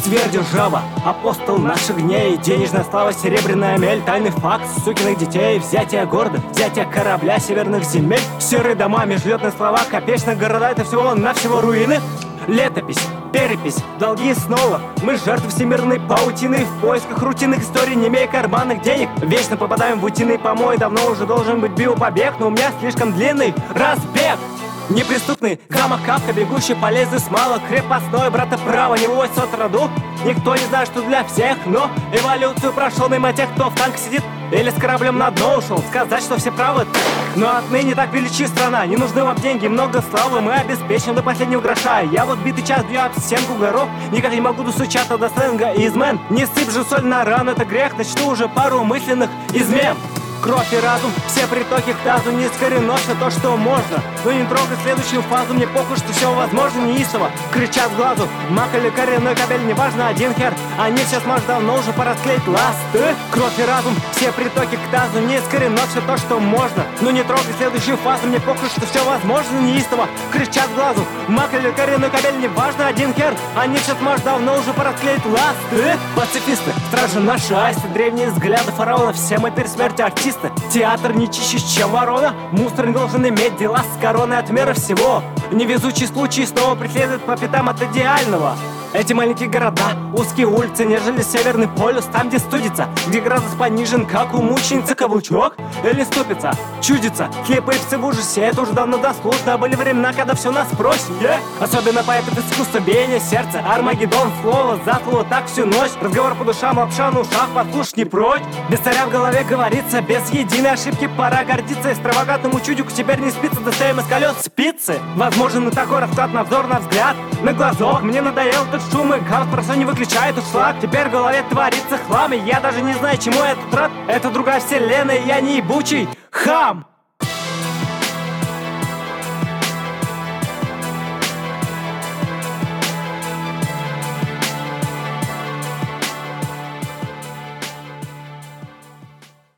Сверхдержава, апостол наших дней, денежная слава, серебряная мель, тайный факт сукиных детей, взятие города, взятие корабля северных земель, серые дома, межлетные слова, копеечных города, это всего-навсего руины. Летопись, перепись, долги снова. Мы жертвы всемирной паутины, в поисках рутинных историй, не имея карманных денег. Вечно попадаем в утиный помой, давно уже должен быть биопобег, но у меня слишком длинный разбег. Неприступный замок Кавка, бегущий по лезвию смала, крепостной, брата право, не вывозь от роду. Никто не знает, что для всех, но эволюцию прошел мимо тех, кто в танке сидит или с кораблем на дно ушел. Сказать, что все правы, но отныне так величи страна. Не нужны вам деньги, много славы, мы обеспечены до последнего гроша. Я вот битый час бью об стенку горох, никак не могу достучаться до сленга измен. Не сыпь же соль на рану, это грех, начну уже пару мысленных измен. Кровь и разум, все притоки к тазу, не скореносо то, что можно. Но не трогай следующую фазу, мне похуй, что все возможно неистово. Кричат с глазу, мак или коренной кабель, неважно, один хер. Они все смажут, давно уже пора склеить ласты. Кровь и разум, все притоки к тазу, не скореносо то, что можно. Но не трогай следующую фазу, мне похуй, что все возможно неистово. Кричат с глазу, мак или коренной кабель, неважно, один хер. Они все смажут, давно уже пора склеить ласты. Пацифисты, стражи наши аисты, древние взгляды фараона, все мы перед смертью артисты. Театр не чище, чем ворона. Мусор не должен иметь дела с короной от мира всего. Невезучий случай снова преследует по пятам от идеального. Эти маленькие города, узкие улицы, нежели Северный полюс, там, где студится, где градус понижен, как у мученицы каблучок или ступица, чудится, слепые псы в ужасе, это уже давно дослушно, были времена, когда все нас просили. Особенно поэтов искусства, биение сердца, Армагеддон, слово за слово, так всю ночь, разговор по душам, лапша на ушах, послушать не прочь. Без царя в голове говорится, без единой ошибки пора гордиться, экстравагантному чудику теперь не спится, достаем из колес спицы. Возможен и такой расклад на взор, на взгляд, на глазок, мне надоел этот шум и гал, просто не выключает тут шлак. Теперь в голове творится хлам, и я даже не знаю, чему я тут рад. Это другая вселенная, я не ебучий хам.